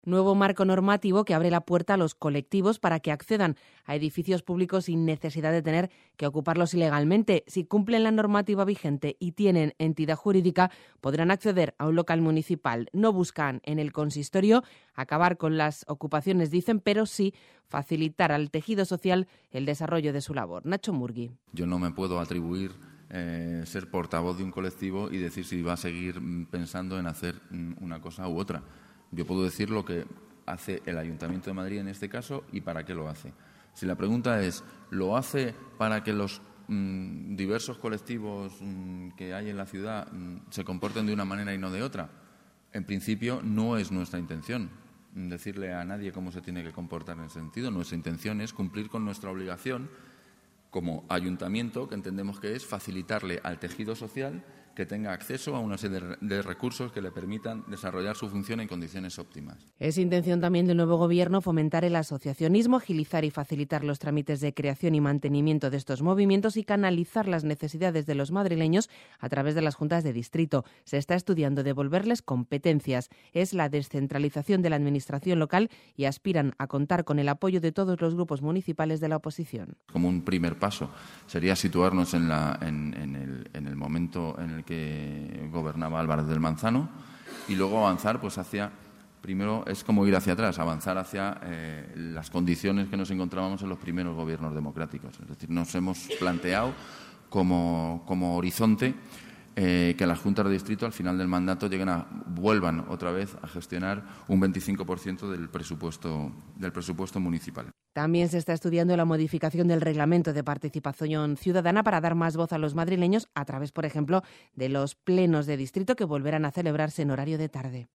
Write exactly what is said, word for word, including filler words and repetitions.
Nuevo marco normativo que abre la puerta a los colectivos para que accedan a edificios públicos sin necesidad de tener que ocuparlos ilegalmente. Si cumplen la normativa vigente y tienen entidad jurídica, podrán acceder a un local municipal. No buscan en el consistorio acabar con las ocupaciones, dicen, pero sí facilitar al tejido social el desarrollo de su labor. Nacho Murgui. Yo no me puedo atribuir eh, ser portavoz de un colectivo y decir si va a seguir pensando en hacer una cosa u otra. Yo puedo decir lo que hace el Ayuntamiento de Madrid en este caso y para qué lo hace. Si la pregunta es, ¿lo hace para que los mmm, diversos colectivos mmm, que hay en la ciudad mmm, se comporten de una manera y no de otra? En principio no es nuestra intención decirle a nadie cómo se tiene que comportar en ese sentido. Nuestra intención es cumplir con nuestra obligación como ayuntamiento, que entendemos que es facilitarle al tejido social que tenga acceso a una serie de recursos que le permitan desarrollar su función en condiciones óptimas. Es intención también del nuevo Gobierno fomentar el asociacionismo, agilizar y facilitar los trámites de creación y mantenimiento de estos movimientos y canalizar las necesidades de los madrileños a través de las juntas de distrito. Se está estudiando devolverles competencias. Es la descentralización de la administración local y aspiran a contar con el apoyo de todos los grupos municipales de la oposición. Como un primer paso sería situarnos en, la, en, en, el, en el momento en el que gobernaba Álvarez del Manzano y luego avanzar pues hacia, primero es como ir hacia atrás, avanzar hacia eh, las condiciones que nos encontrábamos en los primeros gobiernos democráticos. Es decir, nos hemos planteado como, como horizonte eh, que las juntas de distrito al final del mandato lleguen a, vuelvan otra vez a gestionar un veinticinco por ciento del presupuesto, del presupuesto municipal. También se está estudiando la modificación del reglamento de participación ciudadana para dar más voz a los madrileños a través, por ejemplo, de los plenos de distrito que volverán a celebrarse en horario de tarde.